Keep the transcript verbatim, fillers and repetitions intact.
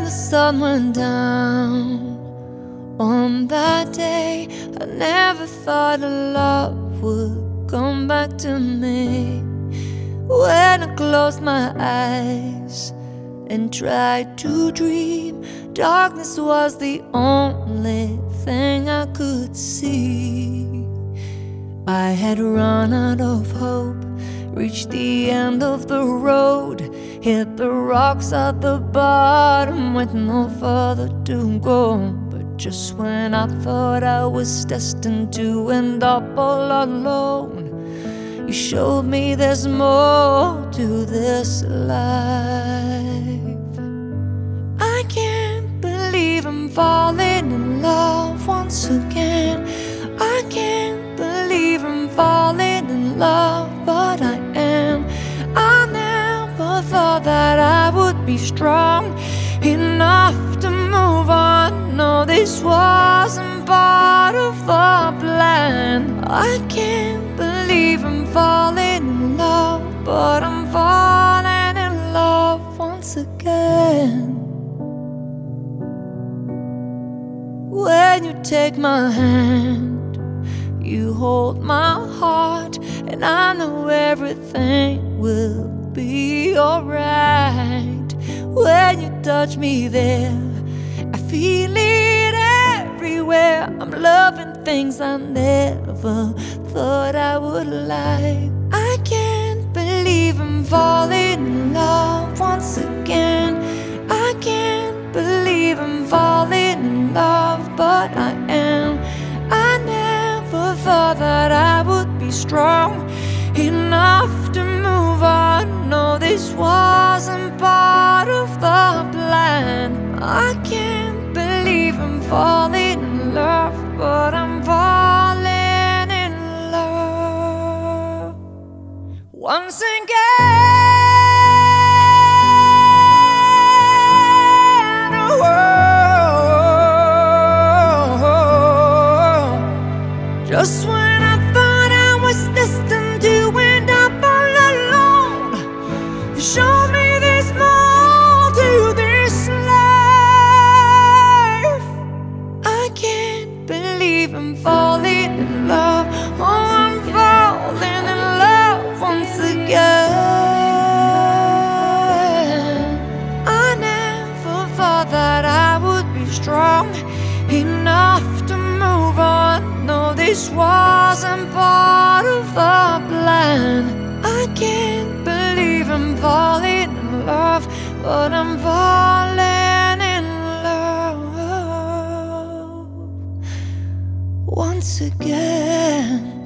the sun went down on that day, I never thought a love would come back to me. When I closed my eyes and tried to dream, darkness was the only thing I could see. I had run out of hope, reached the end of the road, hit the rocks at the bottom with no further to go. But just when I thought I was destined to end up all alone, you showed me there's more to this life. I can't believe I'm falling in love once again. I can't believe I'm falling in love, but I am. I never thought that I would be strong enough to move on. No, this wasn't part of the plan. I can't believe I'm falling in love, but I'm falling in love once again. When you take my hand, you hold my heart, and I know everything will be alright. When you touch me there, I feel it everywhere. I'm loving things I never thought I would like. I can't believe I'm falling in love once again. I can't believe I'm falling in love, but I am. I never thought that I would be strong enough to move on. No, this wasn't part of the plan. I can't believe I'm falling in love, but I'm falling in love once again. Just when I thought I was destined to end up all alone, you showed me there's more to this life. I can't believe I'm falling in love. Oh, I'm falling in love once again. I never thought that I would be strong enough to move on. No, this wasn't part of the plan. I can't believe I'm falling in love, but I'm falling in love once again.